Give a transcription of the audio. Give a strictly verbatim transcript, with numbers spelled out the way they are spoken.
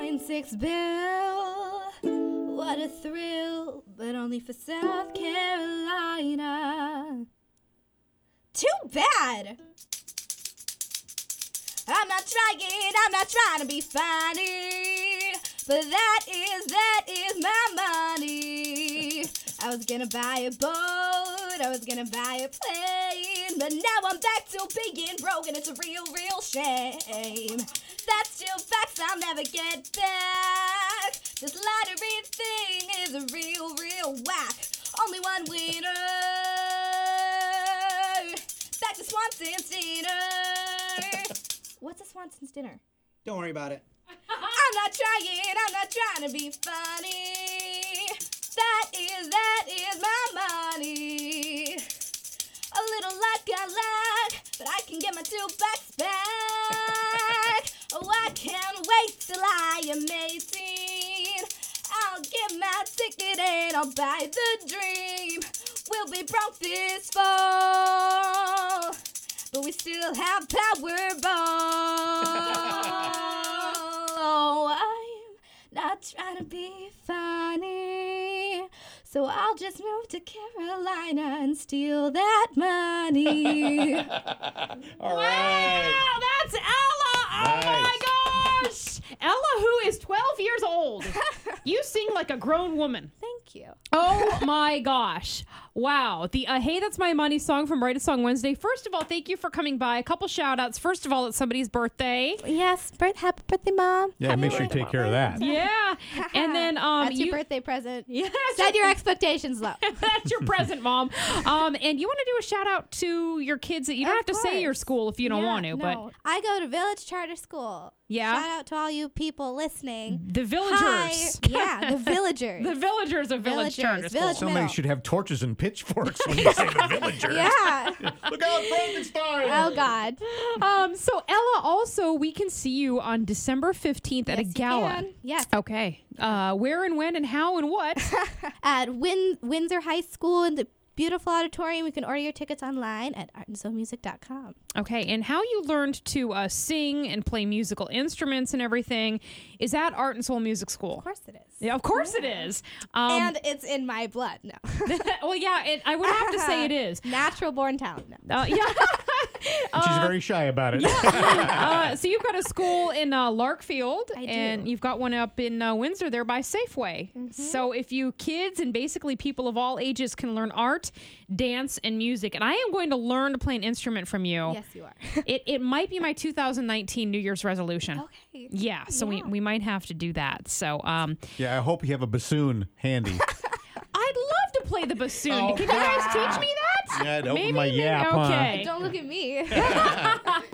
point six bill. What a thrill, but only for South Carolina. Too bad. I'm not trying, I'm not trying to be funny, but that is, that is my money. I was gonna buy a boat, I was gonna buy a plane, but now I'm back to being broke and it's a real, real shame. That's two facts I'll never get back. This lottery thing is a real, real whack. Only one winner. Back to Swanson's dinner. What's a Swanson's dinner? Don't worry about it. I'm not trying, I'm not trying to be funny. That is, that is my money. A little luck I lack, but I can get my two bucks back. Oh, I can't wait till I am eighteen. I'll get my ticket and I'll buy the dream. We'll be broke this fall, but we still have Powerball. Oh, I'm not trying to be funny, so I'll just move to Carolina and steal that money. All right. Wow, that's Ella. Oh, Nice. my gosh. Ella, who is twelve years old. You sing like a grown woman. Thank you. Oh, my gosh. Wow. The uh, Hey, That's My Money song from Write a Song Wednesday. First of all, thank you for coming by. A couple shout outs. First of all, it's somebody's birthday. Yes, birth, happy birthday, Mom. Yeah, make sure you take care of that. Yeah. And then um, That's you, your birthday present. Yes. Set your expectations low. That's your present, Mom. Um, and you want to do a shout out to your kids that you don't Of have to say your course. school if you don't Yeah, want to, but no. I go to Village Charter School. Yeah? Shout out to all you people listening. the villagers. Hi. Yeah, the villagers. The villagers of Village Villagers, Charter School. Village Somebody Middle. should have torches and pitchforks when you say the villagers. Yeah. Look out, Frankenstein! Oh, God. Um, so Ella, also we can see you on December fifteenth at a Yes, you gala. can. Yes. Okay. Uh, where and when and how and what? At Win- Windsor High School in the beautiful auditorium. You can order your tickets online at art and soul music dot com. Okay, and how you learned to uh, sing and play musical instruments and everything is at Art and Soul Music School. Of course it is. Yeah, of course it is. Um, And it's in my blood. No. well, yeah, it, I would have to say it is. Natural born talent. No. Uh, yeah. And she's very shy about it. uh, so you've got a school in uh, Larkfield, I do. and you've got one up in uh, Windsor there by Safeway. Mm-hmm. So if you kids and basically people of all ages can learn art, dance, and music, and I am going to learn to play an instrument from you. Yes, you are. It it might be my two thousand nineteen New Year's resolution. Okay. Yeah, so we, Yeah. we might have to do that. So um, Yeah, I hope you have a bassoon handy. I'd love to play the bassoon. Oh, Can you guys teach me that? Yeah, I'd open Maybe, my maybe- yap, huh? Okay. Don't look at me.